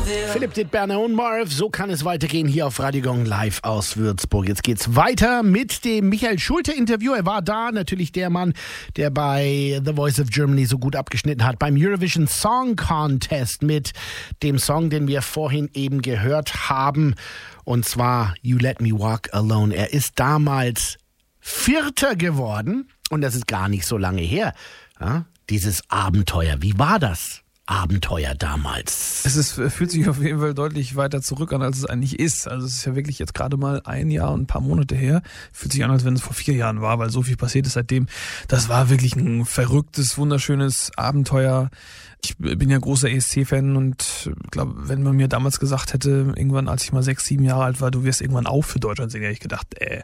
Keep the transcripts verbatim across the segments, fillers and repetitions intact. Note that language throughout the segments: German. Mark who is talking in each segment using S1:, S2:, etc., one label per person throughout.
S1: Philipp Dittberner und Marv, so kann es weitergehen hier auf Radio Gong live aus Würzburg. Jetzt geht's weiter mit dem Michael Schulte-Interview. Er war da, natürlich der Mann, der bei The Voice of Germany so gut abgeschnitten hat, beim Eurovision Song Contest mit dem Song, den wir vorhin eben gehört haben, und zwar You Let Me Walk Alone. Er ist damals Vierter geworden und das ist gar nicht so lange her. Ja, dieses Abenteuer, wie war das? Abenteuer damals.
S2: Es ist, fühlt sich auf jeden Fall deutlich weiter zurück an, als es eigentlich ist. Also es ist ja wirklich jetzt gerade mal ein Jahr und ein paar Monate her. Fühlt sich an, als wenn es vor vier Jahren war, weil so viel passiert ist seitdem. Das war wirklich ein verrücktes, wunderschönes Abenteuer. Ich bin ja großer E S C-Fan und glaube, wenn man mir damals gesagt hätte, irgendwann, als ich mal sechs, sieben Jahre alt war, du wirst irgendwann auch für Deutschland singen, hätte ich gedacht, äh,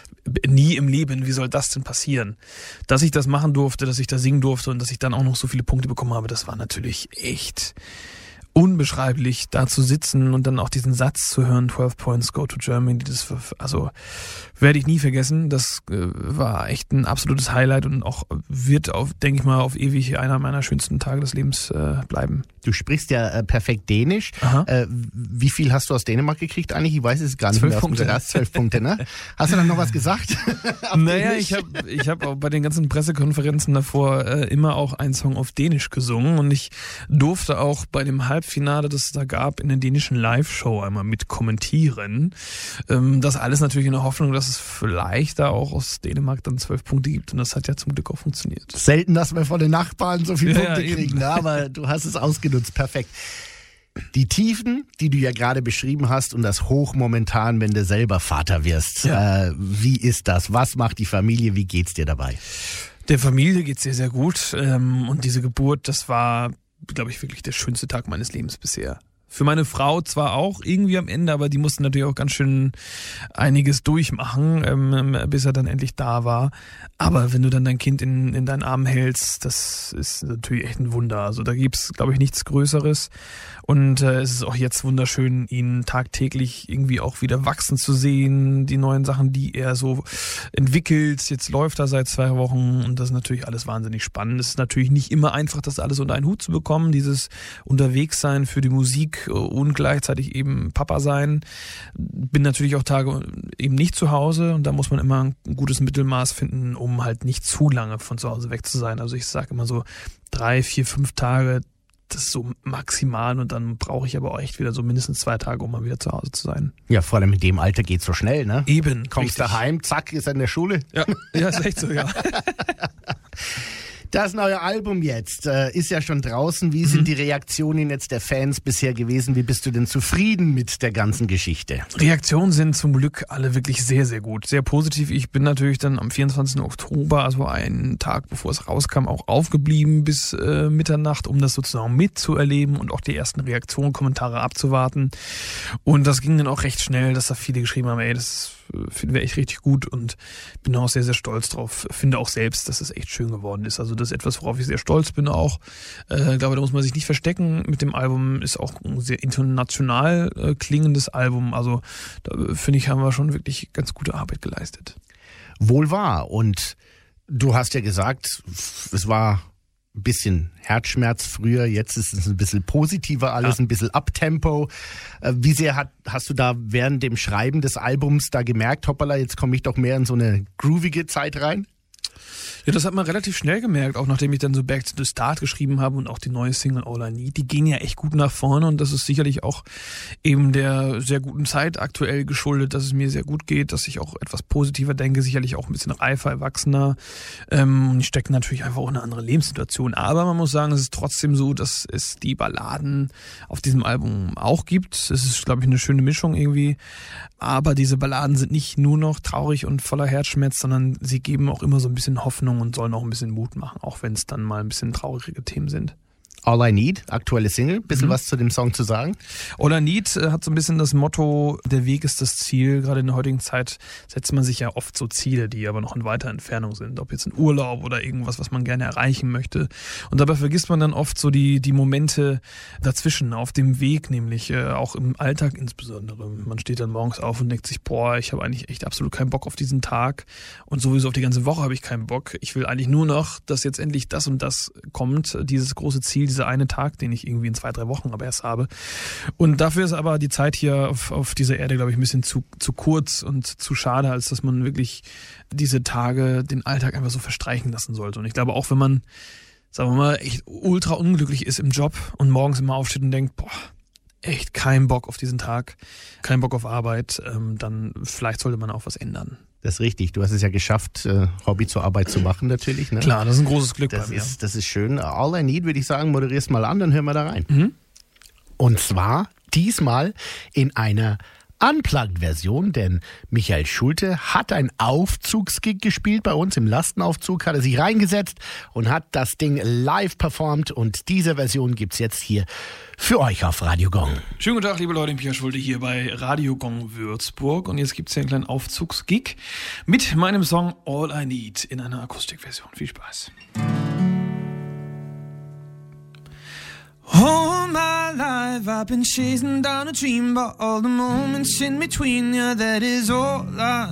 S2: nie im Leben, wie soll das denn passieren? Dass ich das machen durfte, dass ich da singen durfte und dass ich dann auch noch so viele Punkte bekommen habe, das war natürlich echt unbeschreiblich, da zu sitzen und dann auch diesen Satz zu hören, twelve points go to Germany, das, also werde ich nie vergessen. Das äh, war echt ein absolutes Highlight und auch wird, auf, denke ich mal, auf ewig einer meiner schönsten Tage des Lebens äh, bleiben.
S1: Du sprichst ja äh, perfekt Dänisch. Äh, wie viel hast du aus Dänemark gekriegt eigentlich? Ich weiß es gar nicht
S2: zwölf
S1: mehr.
S2: Punkte.
S1: Erst zwölf Punkte, ne? Hast du dann noch was gesagt?
S2: Naja, Dänisch? ich habe ich hab auch bei den ganzen Pressekonferenzen davor äh, immer auch einen Song auf Dänisch gesungen und ich durfte auch bei dem Halbfinale, das es da gab, in der dänischen Live-Show einmal mit kommentieren. Ähm, das alles natürlich in der Hoffnung, dass es vielleicht da auch aus Dänemark dann zwölf Punkte gibt und das hat ja zum Glück auch funktioniert.
S1: Selten, dass wir von den Nachbarn so viele
S2: ja,
S1: Punkte
S2: ja,
S1: kriegen, ne? Aber du hast es ausgenutzt, perfekt. Die Tiefen, die du ja gerade beschrieben hast und das Hoch momentan, wenn du selber Vater wirst, ja. äh, wie ist das? Was macht die Familie? Wie geht's dir dabei?
S2: Der Familie geht's sehr, sehr gut ähm, und diese Geburt, das war, glaube ich, wirklich der schönste Tag meines Lebens bisher. Für meine Frau zwar auch irgendwie am Ende, aber die musste natürlich auch ganz schön einiges durchmachen, ähm, bis er dann endlich da war. Aber wenn du dann dein Kind in, in deinen Armen hältst, das ist natürlich echt ein Wunder. Also da gibt's, glaube ich, nichts Größeres. Und äh, es ist auch jetzt wunderschön, ihn tagtäglich irgendwie auch wieder wachsen zu sehen. Die neuen Sachen, die er so entwickelt. Jetzt läuft er seit zwei Wochen und das ist natürlich alles wahnsinnig spannend. Es ist natürlich nicht immer einfach, das alles unter einen Hut zu bekommen. Dieses Unterwegssein für die Musik und gleichzeitig eben Papa sein. Bin natürlich auch Tage eben nicht zu Hause und da muss man immer ein gutes Mittelmaß finden, um halt nicht zu lange von zu Hause weg zu sein. Also ich sage immer so drei, vier, fünf Tage, das ist so maximal und dann brauche ich aber auch echt wieder so mindestens zwei Tage, um mal wieder zu Hause zu sein.
S1: Ja, vor allem in dem Alter geht's so schnell, ne?
S2: Eben.
S1: Kommst daheim, zack, ist er in der Schule.
S2: Ja, ja, ist echt so, ja.
S1: Das neue Album jetzt äh, ist ja schon draußen. Wie sind mhm. die Reaktionen jetzt der Fans bisher gewesen? Wie bist du denn zufrieden mit der ganzen Geschichte?
S2: Reaktionen sind zum Glück alle wirklich sehr, sehr gut. Sehr positiv. Ich bin natürlich dann am vierundzwanzigsten Oktober, also einen Tag bevor es rauskam, auch aufgeblieben bis äh, Mitternacht, um das sozusagen mitzuerleben und auch die ersten Reaktionen, Kommentare abzuwarten. Und das ging dann auch recht schnell, dass da viele geschrieben haben, ey, das finden wir echt richtig gut und bin auch sehr, sehr stolz drauf. Finde auch selbst, dass es echt schön geworden ist. Also das ist etwas, worauf ich sehr stolz bin auch. Äh, ich glaube, da muss man sich nicht verstecken. Mit dem Album ist auch ein sehr international äh, klingendes Album. Also da finde ich, haben wir schon wirklich ganz gute Arbeit geleistet.
S1: Wohl wahr. Und du hast ja gesagt, es war ein bisschen Herzschmerz früher, jetzt ist es ein bisschen positiver alles, ja. Ein bisschen Uptempo. Wie sehr hat, hast du da während dem Schreiben des Albums da gemerkt, hoppala, jetzt komme ich doch mehr in so eine groovige Zeit rein?
S2: Ja, das hat man relativ schnell gemerkt, auch nachdem ich dann so Back to the Start geschrieben habe und auch die neue Single All I Need, die gehen ja echt gut nach vorne und das ist sicherlich auch eben der sehr guten Zeit aktuell geschuldet, dass es mir sehr gut geht, dass ich auch etwas positiver denke, sicherlich auch ein bisschen reifer, erwachsener. Ähm, ich stecke natürlich einfach auch in eine andere Lebenssituation, aber man muss sagen, es ist trotzdem so, dass es die Balladen auf diesem Album auch gibt. Es ist, glaube ich, eine schöne Mischung irgendwie, aber diese Balladen sind nicht nur noch traurig und voller Herzschmerz, sondern sie geben auch immer so ein bisschen Hoffnung und sollen auch ein bisschen Mut machen, auch wenn es dann mal ein bisschen traurige Themen sind.
S1: All I Need, aktuelle Single. Bisschen mhm. was zu dem Song zu sagen?
S2: All I Need äh, hat so ein bisschen das Motto, der Weg ist das Ziel. Gerade in der heutigen Zeit setzt man sich ja oft so Ziele, die aber noch in weiter Entfernung sind. Ob jetzt ein Urlaub oder irgendwas, was man gerne erreichen möchte. Und dabei vergisst man dann oft so die, die Momente dazwischen, auf dem Weg, nämlich äh, auch im Alltag insbesondere. Man steht dann morgens auf und denkt sich, boah, ich habe eigentlich echt absolut keinen Bock auf diesen Tag. Und sowieso auf die ganze Woche habe ich keinen Bock. Ich will eigentlich nur noch, dass jetzt endlich das und das kommt, dieses große Ziel, dieser eine Tag, den ich irgendwie in zwei, drei Wochen aber erst habe. Und dafür ist aber die Zeit hier auf, auf dieser Erde, glaube ich, ein bisschen zu, zu kurz und zu schade, als dass man wirklich diese Tage, den Alltag einfach so verstreichen lassen sollte. Und ich glaube auch, wenn man, sagen wir mal, echt ultra unglücklich ist im Job und morgens immer aufsteht und denkt, boah, echt kein Bock auf diesen Tag, kein Bock auf Arbeit, ähm, dann vielleicht sollte man auch was ändern.
S1: Das ist richtig. Du hast es ja geschafft, äh, Hobby zur Arbeit zu machen natürlich. Ne?
S2: Klar, das ist ein großes Glück
S1: das
S2: bei mir.
S1: Ist, das ist schön. All I Need, würde ich sagen, moderierst mal an, dann hören wir da rein.
S2: Mhm.
S1: Und zwar diesmal in einer Unplugged-Version, denn Michael Schulte hat ein Aufzugsgig gespielt bei uns. Im Lastenaufzug hat er sich reingesetzt und hat das Ding live performt. Und diese Version gibt's jetzt hier für euch auf Radio Gong.
S2: Schönen guten Tag, liebe Leute, Michael Schulte hier bei Radio Gong Würzburg. Und jetzt gibt's hier einen kleinen Aufzugsgig mit meinem Song All I Need in einer Akustikversion. Viel Spaß. All my life I've been chasing down a dream, but all the moments in between, yeah, that is all I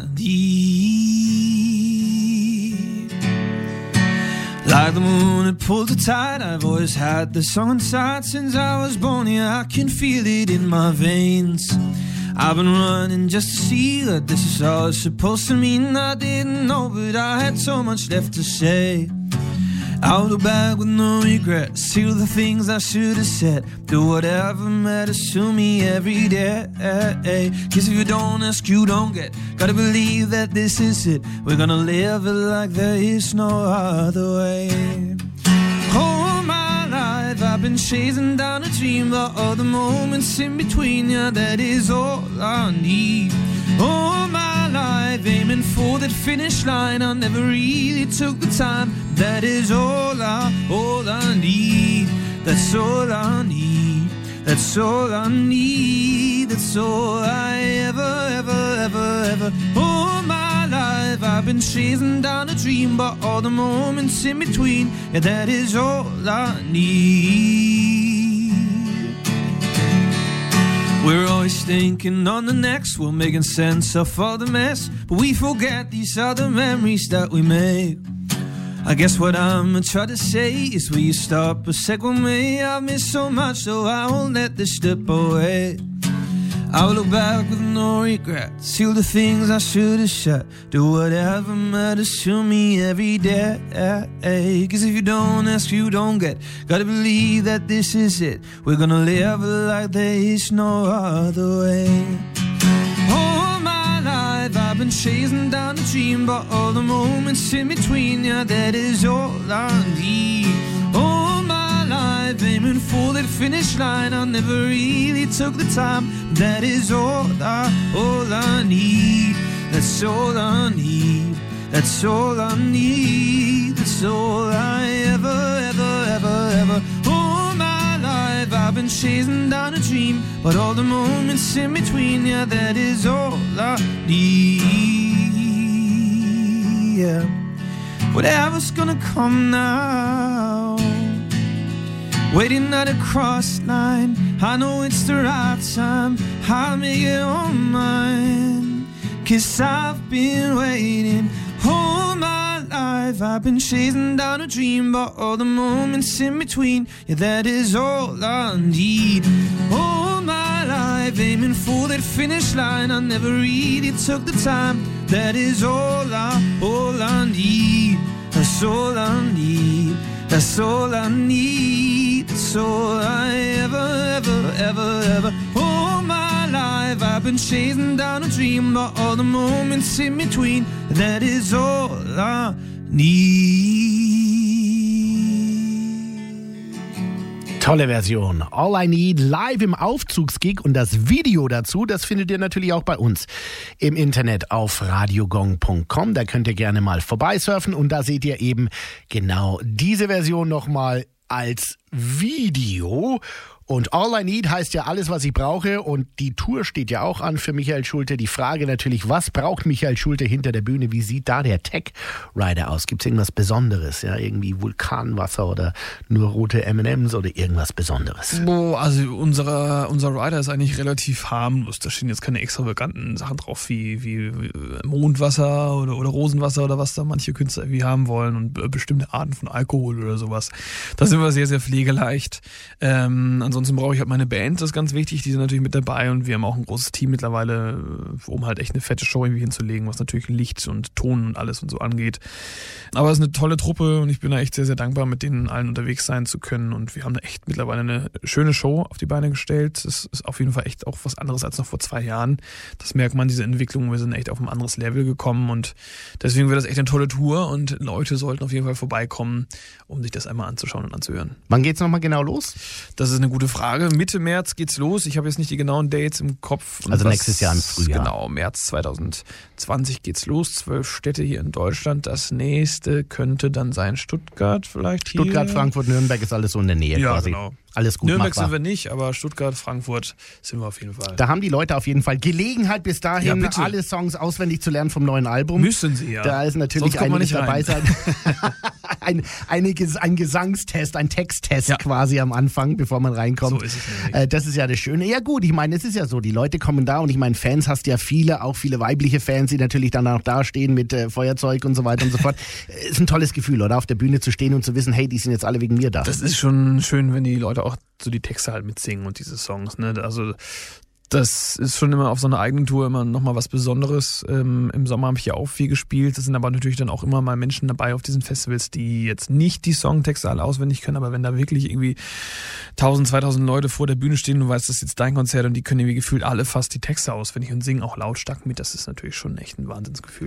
S2: need. Like the moon that pulls the tide, I've always had the song inside since I was born, yeah, I can feel it in my veins. I've been running just to see that this is all it's supposed to mean. I didn't know, but I had so much left to say. I'll look back with no regret, see the things I should have said, do whatever matters to me every day. Cause if you don't ask, you don't get, gotta believe that this is it, we're gonna live it like there is no other way. All my life I've been chasing down a dream, but all the moments in between, yeah, that is all I need. All my life aiming for that finish line, I never really took the time. That is all I, all I need. That's all I need. That's all I need. That's all I ever, ever, ever, ever. All my life I've been chasing down a dream, but all the moments in between, yeah, that is all I need. We're always thinking on the next one, making sense of all the mess, but we forget these other memories that we make. I guess what I'm trying to say is, will you stop a sec with me? I've missed so much, so I won't let this slip away. I'll look back with no regret, see all the things I should have said, do whatever matters to me every day. Cause if you don't ask, you don't get, gotta believe that this is it, we're gonna live like there is no other way. All my life I've been chasing down a dream, but all the moments in between, yeah, that is all I need. All my life aiming for that finish line, I never really took the time. That is all I, all I need. That's all I need. That's all I need. That's all I ever, ever, ever, ever. All my life I've been chasing down a dream, but all the moments in between, yeah, that is all I need. Yeah. Whatever's gonna come now, waiting at a cross line, I know it's the right time, I'll make it all mine. Cause I've been waiting all my life, I've been chasing down a dream, but all the moments in between, yeah, that is all I need. All my life aiming for that finish line, I never really took the time. That is all I, all I need. That's all I need. That's all I need. That's all I ever, ever, ever, ever. All my life I've been chasing down a dream, but all the moments in between, that is all I need.
S1: Tolle Version. All I Need live im Aufzugsgig, und das Video dazu, das findet ihr natürlich auch bei uns im Internet auf radiogong punkt com. Da könnt ihr gerne mal vorbeisurfen und da seht ihr eben genau diese Version nochmal als Video. Und All I Need heißt ja alles, was ich brauche. Und die Tour steht ja auch an für Michael Schulte. Die Frage natürlich, was braucht Michael Schulte hinter der Bühne? Wie sieht da der Tech-Rider aus? Gibt es irgendwas Besonderes? Ja, irgendwie Vulkanwasser oder nur rote M and M's oder irgendwas Besonderes?
S2: Oh, also unser, unser Rider ist eigentlich relativ harmlos. Da stehen jetzt keine extravaganten Sachen drauf wie, wie Mondwasser oder, oder Rosenwasser oder was da manche Künstler irgendwie haben wollen und bestimmte Arten von Alkohol oder sowas. Da sind wir sehr, sehr pflegeleicht. Ähm, ansonsten brauche ich halt meine Band, das ist ganz wichtig. Die sind natürlich mit dabei und wir haben auch ein großes Team mittlerweile, um halt echt eine fette Show irgendwie hinzulegen, was natürlich Licht und Ton und alles und so angeht. Aber es ist eine tolle Truppe und ich bin da echt sehr, sehr dankbar, mit denen allen unterwegs sein zu können. Und wir haben da echt mittlerweile eine schöne Show auf die Beine gestellt. Das ist auf jeden Fall echt auch was anderes als noch vor zwei Jahren. Das merkt man, diese Entwicklung. Wir sind echt auf ein anderes Level gekommen und deswegen wird das echt eine tolle Tour und Leute sollten auf jeden Fall vorbeikommen, um sich das einmal anzuschauen und anzuhören.
S1: Wann geht's nochmal genau los?
S2: Das ist eine gute Frage. Mitte März geht's los. Ich habe jetzt nicht die genauen Dates im Kopf.
S1: Also nächstes Jahr im Frühjahr.
S2: Genau, März zwanzig zwanzig geht's los. Zwölf Städte hier in Deutschland. Das nächste könnte dann sein Stuttgart vielleicht hier.
S1: Stuttgart, Frankfurt, Nürnberg ist alles so in der Nähe
S2: ja,
S1: quasi.
S2: Genau.
S1: Alles gut
S2: Nürnberg
S1: machbar.
S2: sind wir nicht, aber Stuttgart, Frankfurt sind wir auf jeden Fall.
S1: Da haben die Leute auf jeden Fall Gelegenheit, bis dahin
S2: Ja, bitte.
S1: alle Songs auswendig zu lernen vom neuen Album.
S2: Müssen sie ja.
S1: Da ist natürlich
S2: Sonst kommt man
S1: einiges
S2: nicht
S1: dabei
S2: rein.
S1: sein. ein, einiges, ein Gesangstest, ein Texttest
S2: Ja.
S1: quasi am Anfang, bevor man reinkommt.
S2: So ist es nämlich.
S1: Äh, das ist ja das Schöne. Ja gut, ich meine, es ist ja so, die Leute kommen da und ich meine, Fans hast ja viele, auch viele weibliche Fans, die natürlich dann auch da stehen mit äh, Feuerzeug und so weiter und so fort. Ist ein tolles Gefühl, oder? Auf der Bühne zu stehen und zu wissen, hey, die sind jetzt alle wegen mir da.
S2: Das ist schon schön, wenn die Leute auch so die Texte halt mitsingen und diese Songs, ne? Also das ist schon immer auf so einer eigenen Tour immer nochmal was Besonderes. Ähm, Im Sommer habe ich ja auch viel gespielt. Es sind aber natürlich dann auch immer mal Menschen dabei auf diesen Festivals, die jetzt nicht die Songtexte alle auswendig können, aber wenn da wirklich irgendwie tausend, zweitausend Leute vor der Bühne stehen und du weißt, das ist jetzt dein Konzert und die können irgendwie gefühlt alle fast die Texte auswendig und singen auch lautstark mit, das ist natürlich schon echt ein Wahnsinnsgefühl.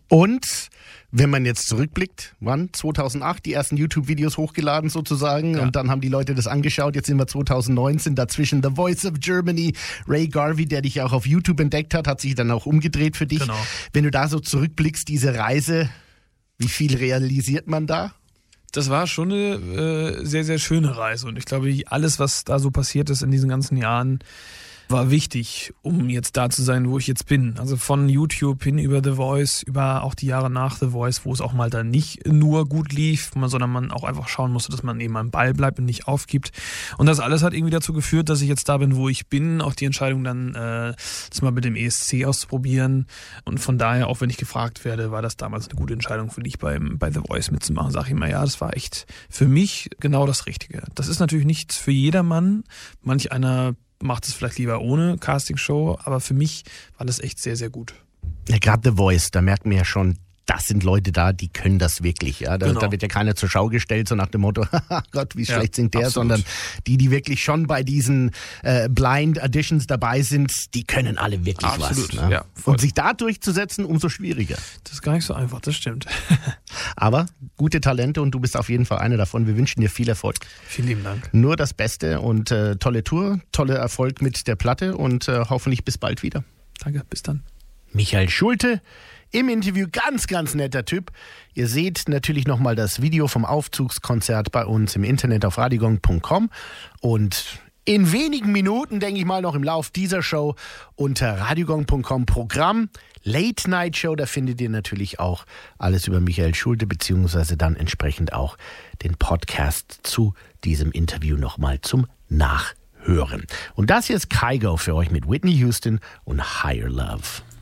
S1: Und wenn man jetzt zurückblickt, wann? zweitausendacht, die ersten YouTube-Videos hochgeladen sozusagen.
S2: Ja.
S1: Und dann haben die Leute das angeschaut. Jetzt sind wir zweitausendneunzehn, dazwischen The Voice of Germany. Ray Garvey, der dich ja auch auf YouTube entdeckt hat, hat sich dann auch umgedreht für dich.
S2: Genau.
S1: Wenn du da so zurückblickst, diese Reise, wie viel realisiert man da?
S2: Das war schon eine äh, sehr, sehr schöne Reise und ich glaube, alles, was da so passiert ist in diesen ganzen Jahren, war wichtig, um jetzt da zu sein, wo ich jetzt bin. Also von YouTube hin über The Voice, über auch die Jahre nach The Voice, wo es auch mal dann nicht nur gut lief, sondern man auch einfach schauen musste, dass man eben am Ball bleibt und nicht aufgibt. Und das alles hat irgendwie dazu geführt, dass ich jetzt da bin, wo ich bin. Auch die Entscheidung dann, äh, das mal mit dem E S C auszuprobieren. Und von daher, auch wenn ich gefragt werde, war das damals eine gute Entscheidung für dich, beim, bei The Voice mitzumachen. Sag ich immer, ja, das war echt für mich genau das Richtige. Das ist natürlich nichts für jedermann. Manch einer macht es vielleicht lieber ohne Castingshow, aber für mich war das echt sehr, sehr gut.
S1: Ja, gerade The Voice, da merkt man ja schon, das sind Leute da, die können das wirklich. Ja, da,
S2: Genau.
S1: da wird ja keiner zur Schau gestellt, so nach dem Motto, Gott, wie
S2: Ja,
S1: schlecht singt der,
S2: absolut.
S1: sondern die, die wirklich schon bei diesen äh, Blind Auditions dabei sind, die können alle wirklich
S2: Absolut,
S1: was. Ne?
S2: ja, voll.
S1: Und sich da durchzusetzen, umso schwieriger.
S2: Das ist gar nicht so einfach, das stimmt.
S1: Aber gute Talente und du bist auf jeden Fall einer davon. Wir wünschen dir viel Erfolg.
S2: Vielen lieben Dank.
S1: Nur das Beste und äh, tolle Tour, toller Erfolg mit der Platte und äh, hoffentlich bis bald wieder.
S2: Danke, bis dann.
S1: Michael Schulte im Interview, ganz, ganz netter Typ. Ihr seht natürlich nochmal das Video vom Aufzugskonzert bei uns im Internet auf radiogong punkt com und in wenigen Minuten, denke ich mal, noch im Lauf dieser Show unter radiogong punkt com Programm Late Night Show, da findet ihr natürlich auch alles über Michael Schulte, beziehungsweise dann entsprechend auch den Podcast zu diesem Interview nochmal zum Nachhören. Und das hier ist Kygo für euch mit Whitney Houston und Higher Love.